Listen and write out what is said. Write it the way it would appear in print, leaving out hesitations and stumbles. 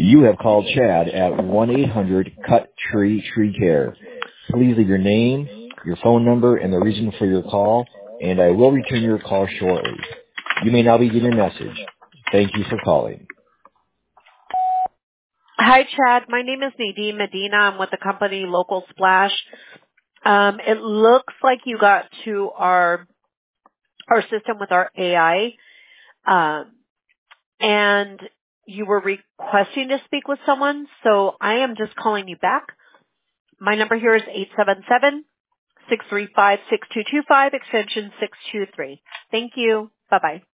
You have called Chad at 1-800-CUT-TREE Care. Please leave your name, your phone number, and the reason for your call, and I will return your call shortly. You may now begin your message. Thank you for calling. Hi, Chad. My name is Nadine Medina. I'm with the company Local Splash. It looks like you got to our system with our AI, and you were requesting to speak with someone, so I am just calling you back. My number here is 877-635-6225, extension 623. Thank you. Bye-bye.